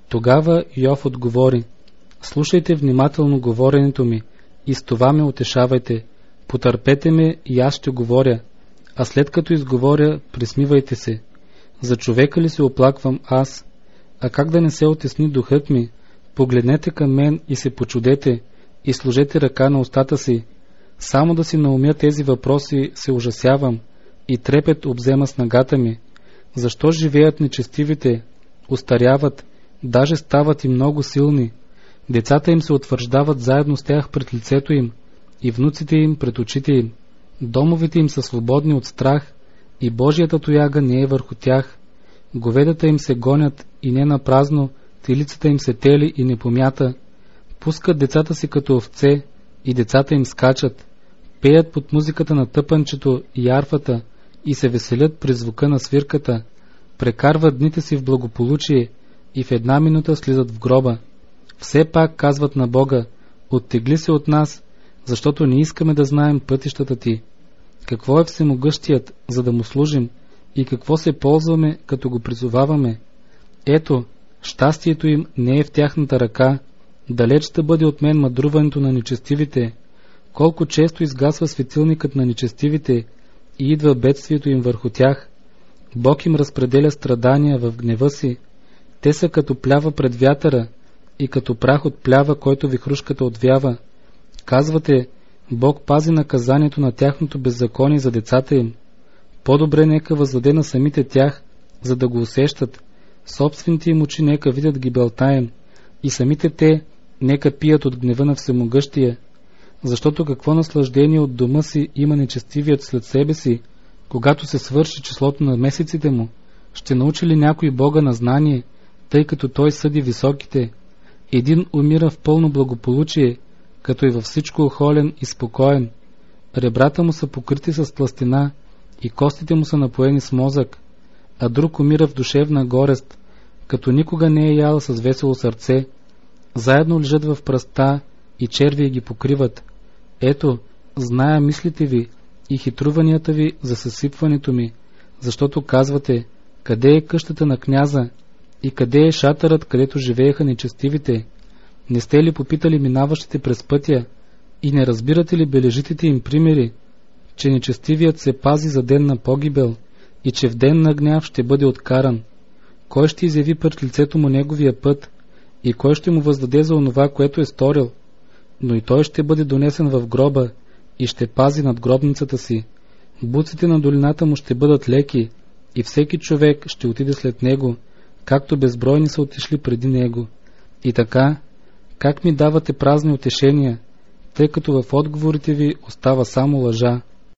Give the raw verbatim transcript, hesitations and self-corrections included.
Тогава Йов отговори: слушайте внимателно говоренето ми и с това ме утешавайте. Потърпете ме и аз ще говоря, а след като изговоря, присмивайте се. За човека ли се оплаквам аз? А как да не се отесни духът ми? Погледнете към мен и се почудете, и сложете ръка на устата си. Само да си наумя тези въпроси се ужасявам, и трепет обзема снагата ми. Защо живеят нечестивите, остаряват, даже стават и много силни? Децата им се утвърждават заедно с тях пред лицето им, и внуците им пред очите им. Домовете им са свободни от страх, и Божията тояга не е върху тях. Говедата им се гонят и не на празно, телицата им се тели и не помята. Пускат децата си като овце, и децата им скачат. Пеят под музиката на тъпанчето и арфата и се веселят при звука на свирката. Прекарват дните си в благополучие и в една минута слизат в гроба. Все пак казват на Бога: оттегли се от нас, защото не искаме да знаем пътищата ти. Какво е всемогъщият, за да му служим, и какво се ползваме, като го призоваваме? Ето, щастието им не е в тяхната ръка. Далеч да бъде от мен мъдруването на нечестивите. Колко често изгасва светилникът на нечестивите и идва бедствието им върху тях. Бог им разпределя страдания в гнева си. Те са като плява пред вятъра и като прах от плява, който вихрушката отвява. Казвате: Бог пази наказанието на тяхното беззаконие за децата им. По-добре нека въздаде на самите тях, за да го усещат. Собствените им очи нека видят гибелта им, и самите те нека пият от гнева на Всемогъщия. Защото какво наслаждение от дома си има нечестивият след себе си, когато се свърши числото на месеците му? Ще научи ли някой Бога на знание, тъй като той съди високите? Един умира в пълно благополучие, като е във всичко охолен и спокоен. Ребрата му са покрити с тлъстина и костите му са напоени с мозък, а друг умира в душевна горест, като никога не е ял с весело сърце. Заедно лежат в пръста и черви ги покриват. Ето, зная мислите ви и хитруванията ви за съсипването ми, защото казвате: къде е къщата на княза и къде е шатърът, където живееха нечестивите? Не сте ли попитали минаващите през пътя и не разбирате ли бележитите им примери, че нечестивият се пази за ден на погибел и че в ден на гняв ще бъде откаран? Кой ще изяви пред лицето му неговия път и кой ще му въздаде за онова, което е сторил? Но и той ще бъде донесен в гроба и ще пази над гробницата си. Буците на долината му ще бъдат леки и всеки човек ще отиде след него, както безбройни са отишли преди него. И така, как ми давате празни утешения, тъй като в отговорите ви остава само лъжа?